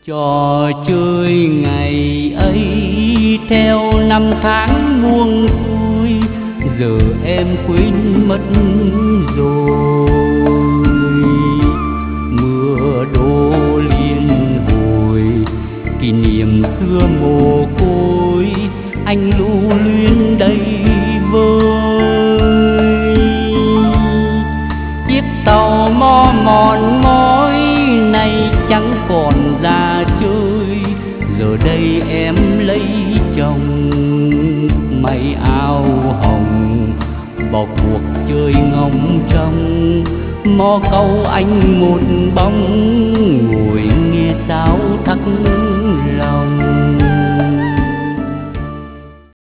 Trò chơi ngày ấy theo năm tháng buông xuôi, giờ em quên mất rồi. Mưa đổ liên hồi, kỷ niệm xưa mồ côi, anh lưu luyến đây vơi. Chiếc tàu mò mòn mỏi nay chẳng còn ra chơi, giờ đây em lấy chồng may áo hồng, bỏ cuộc chơi ngóng trông mò câu anh một bóng, ngồi nghe sáo thắc